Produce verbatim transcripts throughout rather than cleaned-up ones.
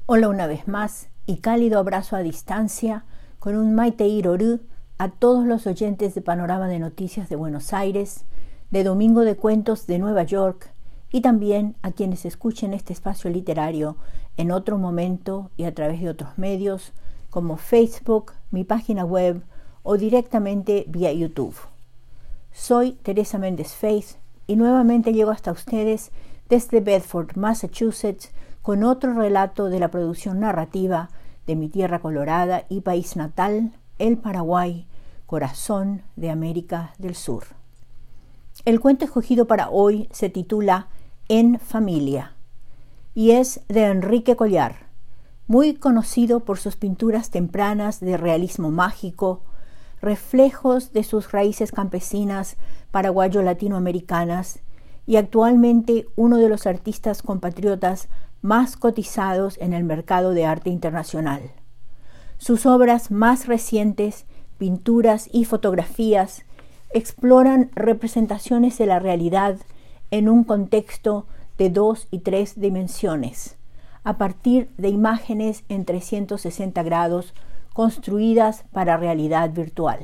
Hola una vez más y cálido abrazo a distancia con un Maite Iroru a todos los oyentes de Panorama de Noticias de Buenos Aires, de Domingo de Cuentos de Nueva York y también a quienes escuchen este espacio literario en otro momento y a través de otros medios como Facebook, mi página web o directamente vía YouTube. Soy Teresa Méndez Faith y nuevamente llego hasta ustedes desde Bedford, Massachusetts, con otro relato de la producción narrativa de mi tierra colorada y país natal, el Paraguay, corazón de América del Sur. El cuento escogido para hoy se titula En Familia y es de Enrique Collar, muy conocido por sus pinturas tempranas de realismo mágico, reflejos de sus raíces campesinas paraguayo-latinoamericanas y actualmente uno de los artistas compatriotas más cotizados en el mercado de arte internacional. Sus obras más recientes, pinturas y fotografías, exploran representaciones de la realidad en un contexto de dos y tres dimensiones, a partir de imágenes en trescientos sesenta grados construidas para realidad virtual.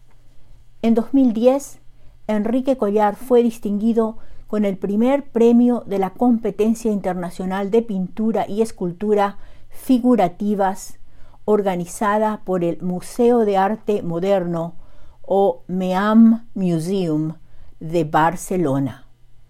En dos mil diez, Enrique Collar fue distinguido con el primer premio de la Competencia Internacional de Pintura y Escultura Figurativas organizada por el Museo de Arte Moderno o MEAM Museum de Barcelona.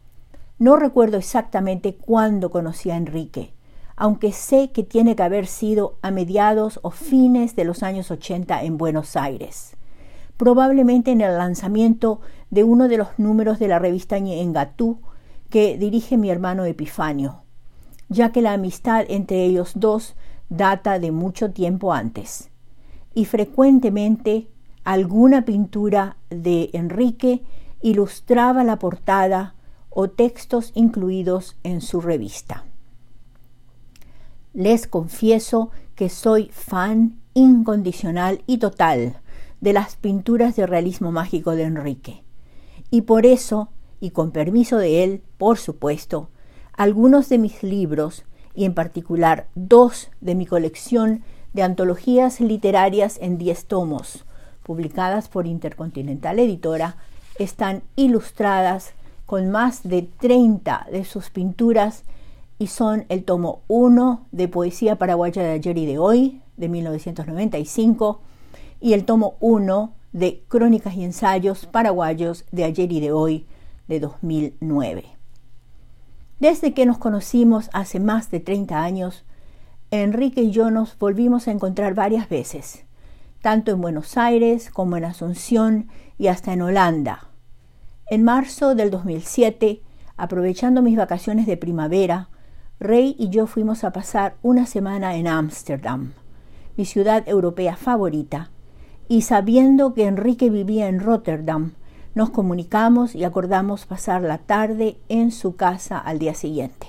No recuerdo exactamente cuándo conocí a Enrique, aunque sé que tiene que haber sido a mediados o fines de los años ochenta en Buenos Aires, probablemente en el lanzamiento de uno de los números de la revista Ñengatú que dirige mi hermano Epifanio, ya que la amistad entre ellos dos data de mucho tiempo antes, y frecuentemente alguna pintura de Enrique ilustraba la portada o textos incluidos en su revista. Les confieso que soy fan incondicional y total de las pinturas de realismo mágico de Enrique, y por eso, y con permiso de él, por supuesto, algunos de mis libros, y en particular dos de mi colección de antologías literarias en diez tomos, publicadas por Intercontinental Editora, están ilustradas con más de treinta de sus pinturas y son el tomo uno de Poesía Paraguaya de Ayer y de Hoy, de mil novecientos noventa y cinco, y el tomo uno de Crónicas y Ensayos Paraguayos de Ayer y de Hoy, de dos mil nueve. Desde que nos conocimos hace más de treinta años, Enrique y yo nos volvimos a encontrar varias veces, tanto en Buenos Aires como en Asunción y hasta en Holanda. En marzo del dos mil siete, aprovechando mis vacaciones de primavera, Rey y yo fuimos a pasar una semana en Ámsterdam, mi ciudad europea favorita, y sabiendo que Enrique vivía en Rotterdam, nos comunicamos y acordamos pasar la tarde en su casa al día siguiente.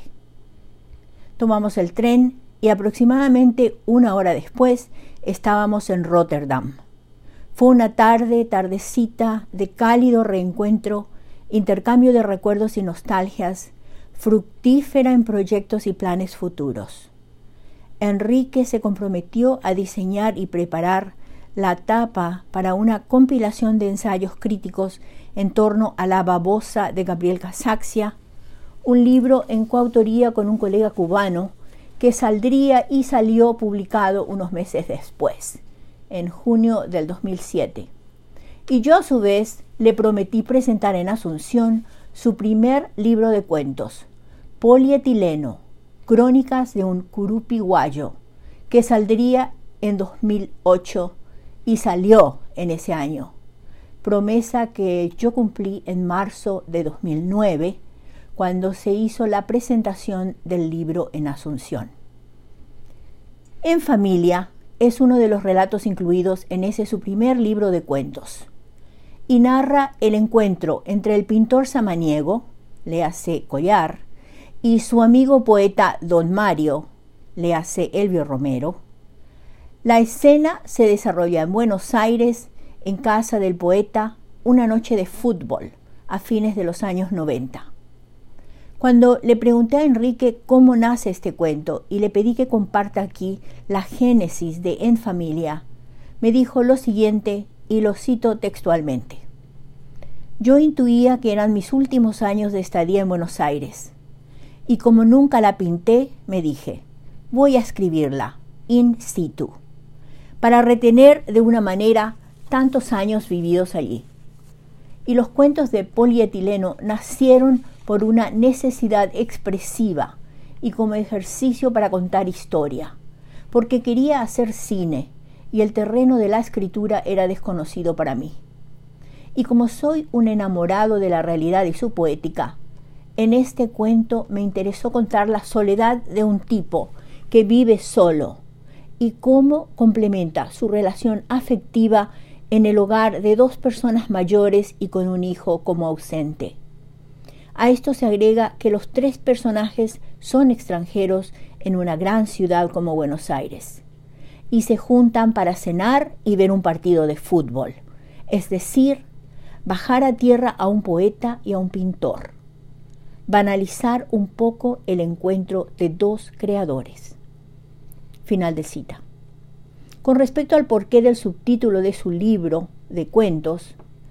Tomamos el tren y aproximadamente una hora después estábamos en Rotterdam. Fue una tarde, tardecita de cálido reencuentro, intercambio de recuerdos y nostalgias, fructífera en proyectos y planes futuros. Enrique se comprometió a diseñar y preparar la tapa para una compilación de ensayos críticos en torno a La babosa de Gabriel Casaxia, un libro en coautoría con un colega cubano que saldría y salió publicado unos meses después, en junio del dos mil siete. Y yo a su vez le prometí presentar en Asunción su primer libro de cuentos, Polietileno, Crónicas de un Curupi Guayo, que saldría en dos mil ocho y salió en ese año, promesa que yo cumplí en marzo de dos mil nueve, cuando se hizo la presentación del libro en Asunción. En Familia es uno de los relatos incluidos en ese su primer libro de cuentos, y narra el encuentro entre el pintor samaniego, léase Collar, y su amigo poeta Don Mario, léase Elvio Romero. La escena se desarrolla en Buenos Aires, en casa del poeta, una noche de fútbol, a fines de los años noventa. Cuando le pregunté a Enrique cómo nace este cuento y le pedí que comparta aquí la génesis de En Familia, me dijo lo siguiente y lo cito textualmente. Yo intuía que eran mis últimos años de estadía en Buenos Aires y como nunca la pinté, me dije, voy a escribirla in situ para retener de una manera tantos años vividos allí. Y los cuentos de polietileno nacieron por una necesidad expresiva y como ejercicio para contar historia, porque quería hacer cine y el terreno de la escritura era desconocido para mí. Y como soy un enamorado de la realidad y su poética, en este cuento me interesó contar la soledad de un tipo que vive solo y cómo complementa su relación afectiva en el hogar de dos personas mayores y con un hijo como ausente. A esto se agrega que los tres personajes son extranjeros en una gran ciudad como Buenos Aires y se juntan para cenar y ver un partido de fútbol, es decir, bajar a tierra a un poeta y a un pintor, banalizar un poco el encuentro de dos creadores. Final de cita. Con respecto al porqué del subtítulo de su libro de cuentos,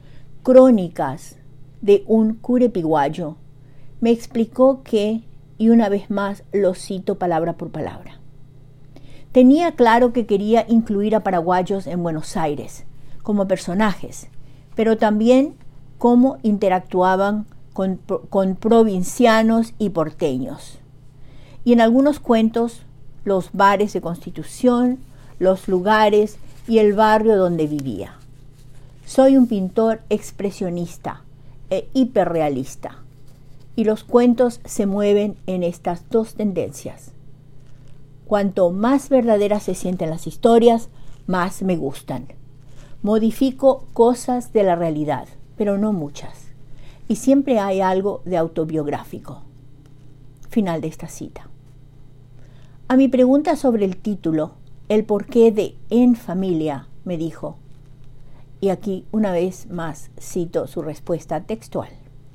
Crónicas de un curepiguayo, me explicó que, y una vez más lo cito palabra por palabra, tenía claro que quería incluir a paraguayos en Buenos Aires como personajes, pero también cómo interactuaban con, con provincianos y porteños. Y en algunos cuentos, los bares de Constitución, los lugares y el barrio donde vivía. Soy un pintor expresionista e hiperrealista, y los cuentos se mueven en estas dos tendencias. Cuanto más verdaderas se sienten las historias, más me gustan. Modifico cosas de la realidad, pero no muchas, y siempre hay algo de autobiográfico. Final de esta cita. A mi pregunta sobre el título, el porqué de En Familia, me dijo, y aquí una vez más cito su respuesta textual.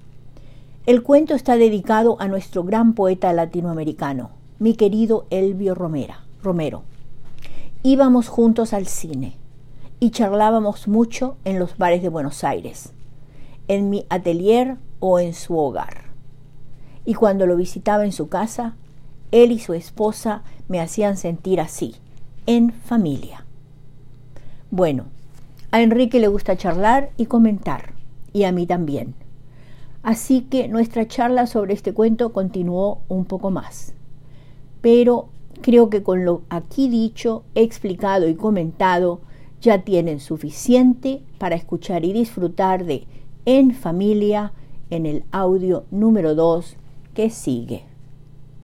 El cuento está dedicado a nuestro gran poeta latinoamericano, mi querido Elvio Romera, Romero. Íbamos juntos al cine y charlábamos mucho en los bares de Buenos Aires, en mi atelier o en su hogar. Y cuando lo visitaba en su casa, él y su esposa me hacían sentir así, en familia. Bueno, a Enrique le gusta charlar y comentar, y a mí también. Así que nuestra charla sobre este cuento continuó un poco más. Pero creo que con lo aquí dicho, explicado y comentado, ya tienen suficiente para escuchar y disfrutar de En Familia en el audio número dos que sigue.